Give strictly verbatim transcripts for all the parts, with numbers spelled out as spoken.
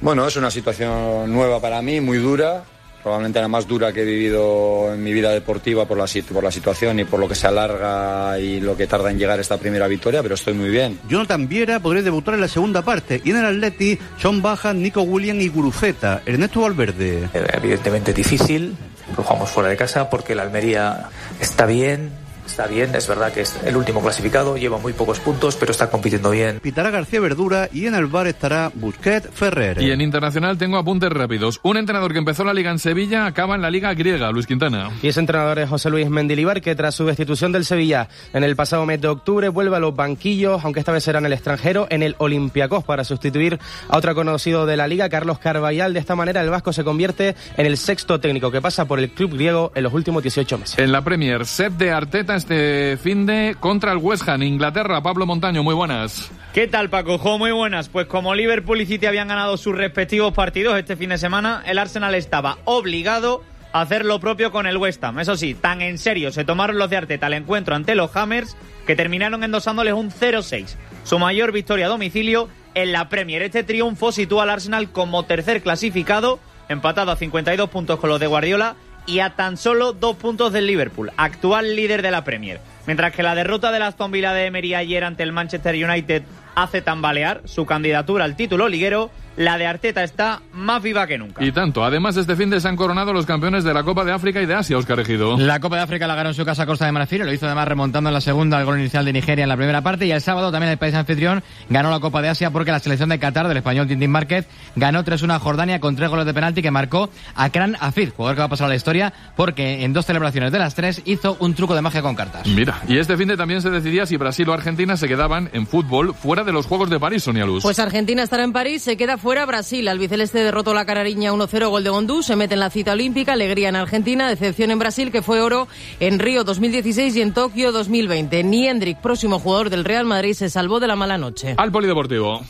Bueno, es una situación nueva para mí, muy dura. Probablemente la más dura que he vivido en mi vida deportiva por la, por la situación y por lo que se alarga y lo que tarda en llegar esta primera victoria, pero estoy muy bien. Jonathan Viera podría debutar en la segunda parte y en el Atleti son bajas Nico Williams y Guruceta. Ernesto Valverde. Evidentemente difícil, lo jugamos fuera de casa porque la Almería está bien. Está bien, es verdad que es el último clasificado, lleva muy pocos puntos, pero está compitiendo bien. Pitará García Verdura y en el bar estará Busquets Ferrer. Y en internacional tengo apuntes rápidos. Un entrenador que empezó la Liga en Sevilla acaba en la Liga griega, Luis Quintana. Y ese entrenador es José Luis Mendilibar, que tras su destitución del Sevilla en el pasado mes de octubre vuelve a los banquillos, aunque esta vez será en el extranjero, en el Olympiacos, para sustituir a otro conocido de la Liga, Carlos Carvajal. De esta manera el vasco se convierte en el sexto técnico que pasa por el club griego en los últimos dieciocho meses. En la Premier, set de Arteta este fin de contra el West Ham, Inglaterra. Pablo Montaño, muy buenas. ¿Qué tal, Paco? Jo, muy buenas. Pues como Liverpool y City habían ganado sus respectivos partidos este fin de semana, el Arsenal estaba obligado a hacer lo propio con el West Ham. Eso sí, tan en serio se tomaron los de Arteta el encuentro ante los Hammers que terminaron endosándoles un cero seis. Su mayor victoria a domicilio en la Premier. Este triunfo sitúa al Arsenal como tercer clasificado, empatado a cincuenta y dos puntos con los de Guardiola y a tan solo dos puntos del Liverpool, actual líder de la Premier. Mientras que la derrota del Aston Villa de Emery ayer ante el Manchester United hace tambalear su candidatura al título liguero, la de Arteta está más viva que nunca. Y tanto. Además, este fin de se han coronado los campeones de la Copa de África y de Asia, Óscar Ejido. La Copa de África la ganó en su casa Costa de Marfil, lo hizo además remontando en la segunda el gol inicial de Nigeria en la primera parte, y el sábado también el país anfitrión ganó la Copa de Asia porque la selección de Qatar del español Tintín Márquez ganó tres uno a Jordania con tres goles de penalti que marcó Akran Afid, jugador que va a pasar a la historia porque en dos celebraciones de las tres hizo un truco de magia con cartas. Mira, y este fin de también se decidía si Brasil o Argentina se quedaban en fútbol fuera de los Juegos de París, Sonia Luz. Pues Argentina estará en París, se queda fuera Brasil. Albiceleste derrotó la Canariña uno cero, gol de Gondú, se mete en la cita olímpica, alegría en Argentina, decepción en Brasil, que fue oro en Río dos mil dieciséis y en Tokio dos mil veinte. Ni Endrick, próximo jugador del Real Madrid, se salvó de la mala noche. Al polideportivo.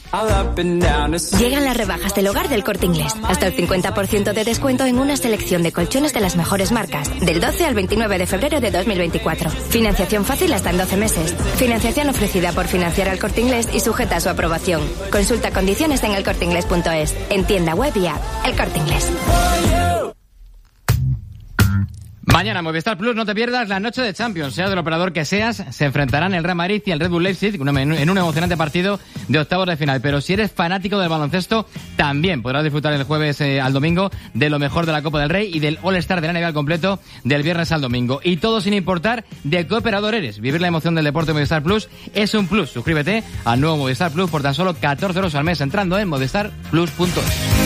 Llegan las rebajas del hogar del Corte Inglés. Hasta el cincuenta por ciento de descuento en una selección de colchones de las mejores marcas. Del doce al veintinueve de febrero de dos mil veinticuatro. Financiación fácil hasta en doce meses. Financiación ofrecida por Financiar al Corte Inglés y sujeta a su aprobación. Consulta condiciones en el corte inglés punto es. En tienda web y app. El Corte Inglés. Mañana Movistar Plus, no te pierdas la noche de Champions. Sea del operador que seas, se enfrentarán el Real Madrid y el Red Bull Leipzig en un emocionante partido de octavos de final. Pero si eres fanático del baloncesto, también podrás disfrutar el jueves eh, al domingo de lo mejor de la Copa del Rey y del All-Star de la N B A al completo del viernes al domingo. Y todo sin importar de qué operador eres. Vivir la emoción del deporte Movistar Plus es un plus. Suscríbete al nuevo Movistar Plus por tan solo catorce euros al mes entrando en movistar plus punto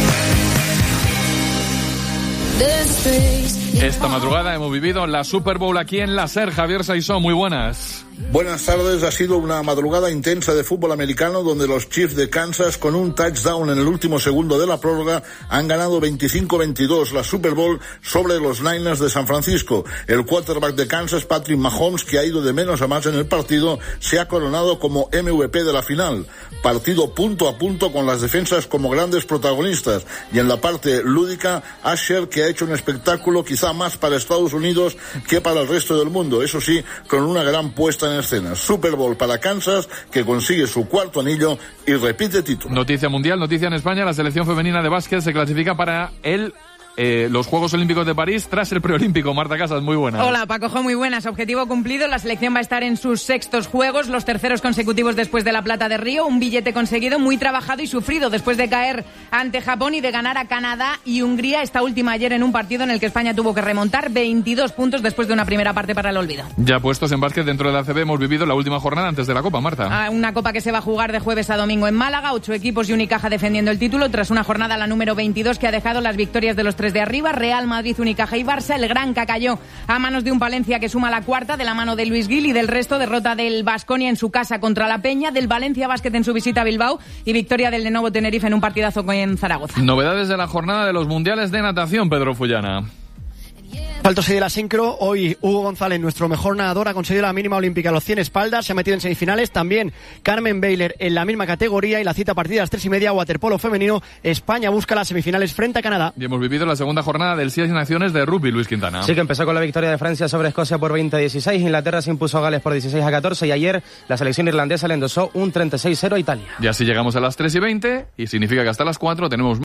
es. Esta madrugada hemos vivido la Super Bowl aquí en la SER. Javier Saisó, muy buenas. Buenas tardes. Ha sido una madrugada intensa de fútbol americano donde los Chiefs de Kansas, con un touchdown en el último segundo de la prórroga, han ganado veinticinco veintidós la Super Bowl sobre los Niners de San Francisco. El quarterback de Kansas, Patrick Mahomes, que ha ido de menos a más en el partido, se ha coronado como M V P de la final. Partido punto a punto con las defensas como grandes protagonistas. Y en la parte lúdica, Asher, que ha hecho un espectáculo quizá más para Estados Unidos que para el resto del mundo. Eso sí, con una gran puesta en escena. Super Bowl para Kansas, que consigue su cuarto anillo y repite título. Noticia mundial, noticia en España. La selección femenina de básquet se clasifica para el Eh, los Juegos Olímpicos de París tras el preolímpico. Marta Casas, muy buenas. Hola, Paco, muy buenas. Objetivo cumplido. La selección va a estar en sus sextos Juegos, los terceros consecutivos después de la plata de Río. Un billete conseguido, muy trabajado y sufrido después de caer ante Japón y de ganar a Canadá y Hungría. Esta última ayer en un partido en el que España tuvo que remontar veintidós puntos después de una primera parte para el olvido. Ya puestos en básquet dentro de la A C B, hemos vivido la última jornada antes de la Copa, Marta. Ah, una Copa que se va a jugar de jueves a domingo en Málaga. Ocho equipos y Unicaja defendiendo el título tras una jornada, la número veintidós, que ha dejado las victorias de los tres de arriba. Real Madrid, Unicaja y Barça. El Granca cayó a manos de un Palencia que suma la cuarta de la mano de Luis Gil, y del resto derrota del Baskonia en su casa contra la Peña, del Valencia Basket en su visita a Bilbao y victoria del Lenovo Tenerife en un partidazo en Zaragoza. Novedades de la jornada de los mundiales de natación, Pedro Fullana. Saltos y de la sincro, hoy Hugo González, nuestro mejor nadador, ha conseguido la mínima olímpica a los cien espaldas, se ha metido en semifinales. También Carmen Beiler en la misma categoría, y la cita a partir de las tres y media, waterpolo femenino. España busca las semifinales frente a Canadá. Y hemos vivido la segunda jornada del Seis Naciones de rugby, Luis Quintana. Sí, que empezó con la victoria de Francia sobre Escocia por veinte a dieciséis. Inglaterra se impuso a Gales por dieciséis a catorce, y ayer la selección irlandesa le endosó un treinta y seis cero a Italia. Y así llegamos a las tres y veinte, y significa que hasta las cuatro tenemos